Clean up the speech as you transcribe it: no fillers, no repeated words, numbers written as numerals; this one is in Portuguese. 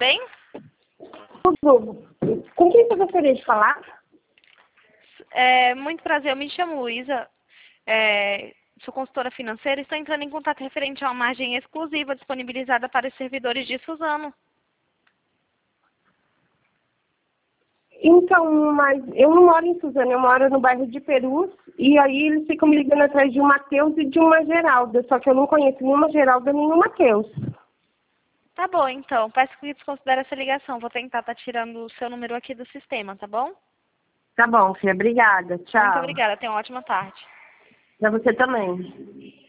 bem? Tudo. Com quem você gostaria de falar? Muito prazer, eu me chamo Luísa, sou consultora financeira e estou entrando em contato referente a uma margem exclusiva disponibilizada para os servidores de Suzano. Então, mas eu não moro em Suzano, eu moro no bairro de Perus, e aí eles ficam me ligando atrás de um Matheus e de uma Geralda, só que eu não conheço nenhuma Geralda nem um Matheus. Tá bom, então. Peço que desconsidere essa ligação. Vou tentar estar tirando o seu número aqui do sistema, tá bom? Tá bom, filha, obrigada. Muito Tchau. obrigada. Tenha uma ótima tarde. Pra você também.